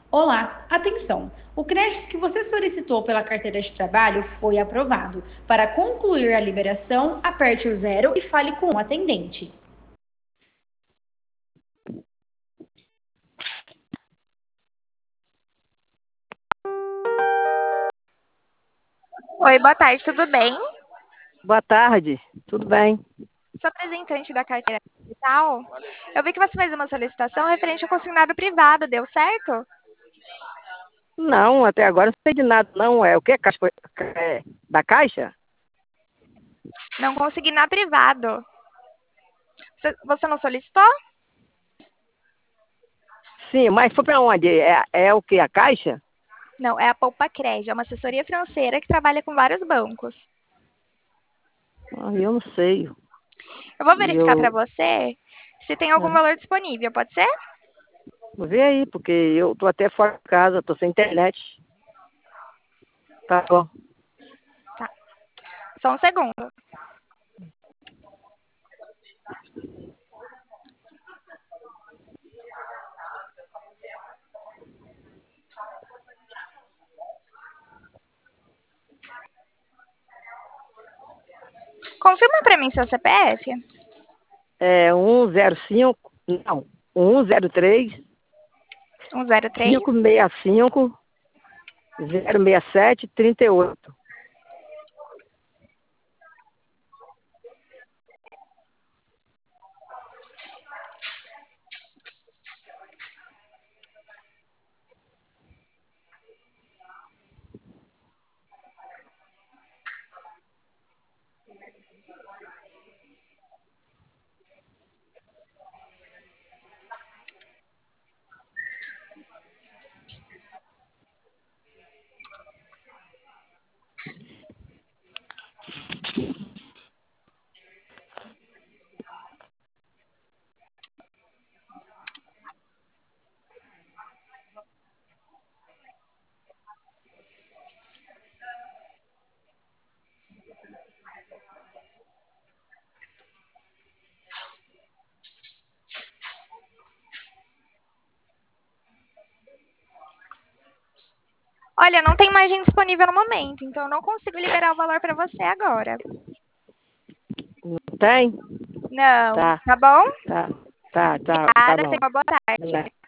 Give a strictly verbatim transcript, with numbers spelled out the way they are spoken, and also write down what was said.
Olá, atenção! O crédito que você solicitou pela carteira de trabalho foi aprovado. Para concluir a liberação, aperte o zero e fale com o atendente. Oi, boa tarde, tudo bem? Boa tarde, tudo bem? Sou representante da carteira digital. Eu vi que você fez uma solicitação referente ao consignado privado, deu certo? Não, até agora não sei de nada, não. É o que? Caixa, é, da Caixa? Não consegui na privado. Você, você não solicitou? Sim, mas foi para onde? É, é o que? A Caixa? Não, é a Poupa Crédito, é uma assessoria financeira que trabalha com vários bancos. Ah, eu não sei. Eu vou E verificar para eu. você se tem algum É, valor disponível, pode ser? vou ver aí, porque eu tô até fora de casa, tô sem internet. Tá bom. Tá, só um segundo. Confirma para mim seu C P F. É um zero cinco, não, um zero três, um zero três. cinco seis cinco, zero seis sete, trinta e oito. Olha, não tem margem disponível no momento, então eu não consigo liberar o valor para você agora. Não tem? Não, Tá, tá bom? tá, tá, tá, tá Obrigada, tenha bom. uma boa tarde.